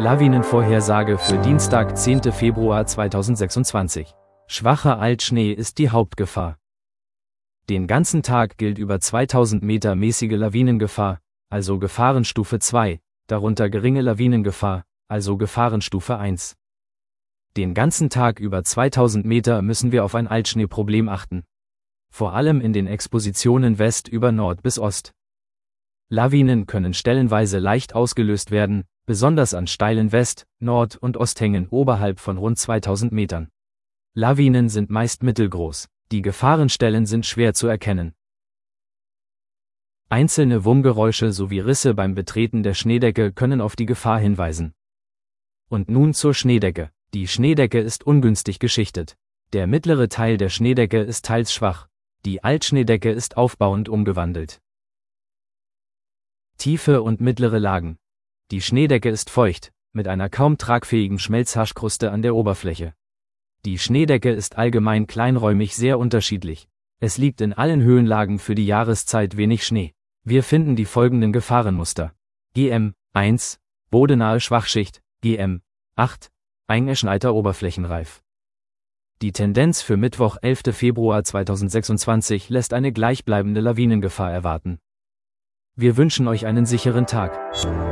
Lawinenvorhersage für Dienstag, 10. Februar 2026. Schwacher Altschnee ist die Hauptgefahr. Den ganzen Tag gilt über 2000 Meter mäßige Lawinengefahr, also Gefahrenstufe 2, darunter geringe Lawinengefahr, also Gefahrenstufe 1. Den ganzen Tag über 2000 Meter müssen wir auf ein Altschneeproblem achten. Vor allem in den Expositionen West über Nord bis Ost. Lawinen können stellenweise leicht ausgelöst werden, besonders an steilen West-, Nord- und Osthängen oberhalb von rund 2000 Metern. Lawinen sind meist mittelgroß, die Gefahrenstellen sind schwer zu erkennen. Einzelne Wummgeräusche sowie Risse beim Betreten der Schneedecke können auf die Gefahr hinweisen. Und nun zur Schneedecke. Die Schneedecke ist ungünstig geschichtet. Der mittlere Teil der Schneedecke ist teils schwach, die Altschneedecke ist aufbauend umgewandelt. Tiefe und mittlere Lagen. Die Schneedecke ist feucht, mit einer kaum tragfähigen Schmelzhaschkruste an der Oberfläche. Die Schneedecke ist allgemein kleinräumig sehr unterschiedlich. Es liegt in allen Höhenlagen für die Jahreszeit wenig Schnee. Wir finden die folgenden Gefahrenmuster. GM 1, bodenahe Schwachschicht, GM 8, eingeschneiter Oberflächenreif. Die Tendenz für Mittwoch, 11. Februar 2026 lässt eine gleichbleibende Lawinengefahr erwarten. Wir wünschen euch einen sicheren Tag.